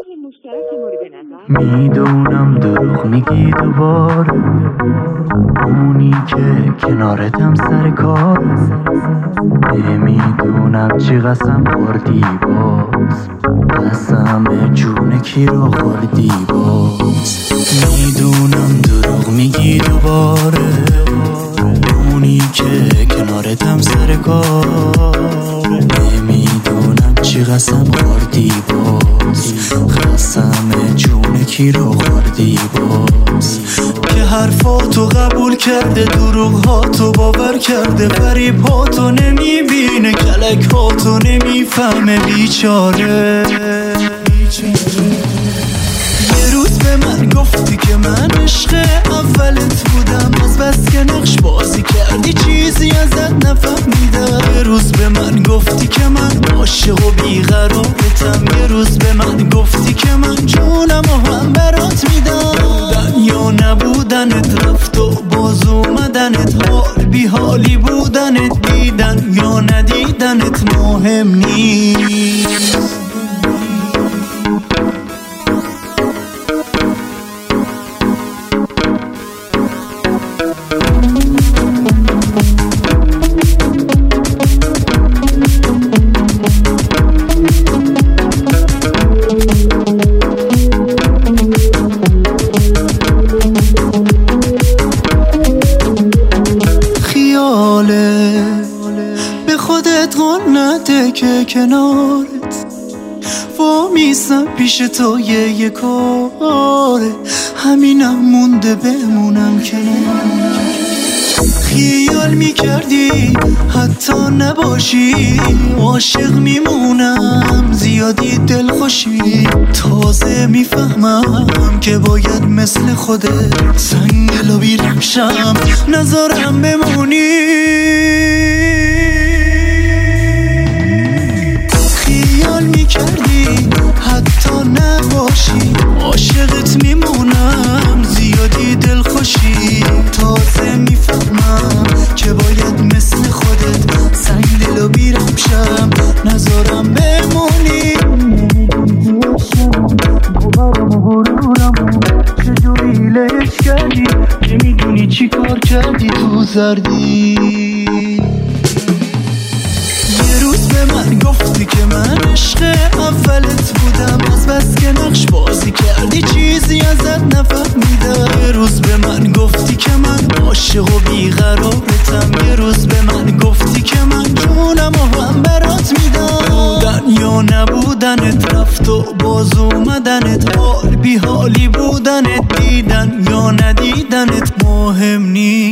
میدونم دروغ میگی دوباره، اونی که کنارتم سر کار. نمیدونم چی قسم خوردی باز، قسم جون کی رو خوردی باز. میدونم دروغ میگی دوباره، اونی که کنارتم سر کار. نمیدونم چی قسم خوردی باز، قسم جون کی رو خوردی باز. که حرفاتو قبول کرده، دروغاتو باور کرده، فریباتو نمیبینه، کلکاتو نمیفهمه بیچاره. یه روز به من گفتی که من عشق اولت بودم، از بس که نقش بازی کردی چیزی ازت نفهمیدم. یه روز به من گفتی که من عاشق و بیقرارتم، یه روز به من گفتی که من جونم و هم برات میدم. بودن یا نبودنت، رفت و باز اومدنت، حال بی حالی بودنت، دیدن یا ندیدنت مهم نیست. به خودت غن نده که کنارت وا میسم پیش تو، یه کاره همینم مونده بمونم کنار. خیال میکردی حتی نباشی، عاشق میمونم زیادی دلخوشی. تازه میفهمم که باید مثل خودت سنگ دلو بیرم شم، نذارم بمونی. خیال میکردی حتی نباشی، عاشقت میمونم زیادی دلخوشی. تازه میفهمم که باید مثل خودت سنگ دلو بیرم شم، نذارم بمونی. باورم و غرورم چجوری لهش کردی، نمیدونی چی کار کردی تو زردی. یه روز به من گفتی که من عشق اولت بودم، از بس که نقش بازی کردی چیزی ازت نفهمیدم. یه روز به من گفتی که من عاشق و بیقرارتم، یه روز به من گفتی که من جونم و هم برات میدم. بودن یا نبودنت، رفت و باز اومدنت، حال بی حالی بودنت، دیدن یا ندیدنت مهم نیست.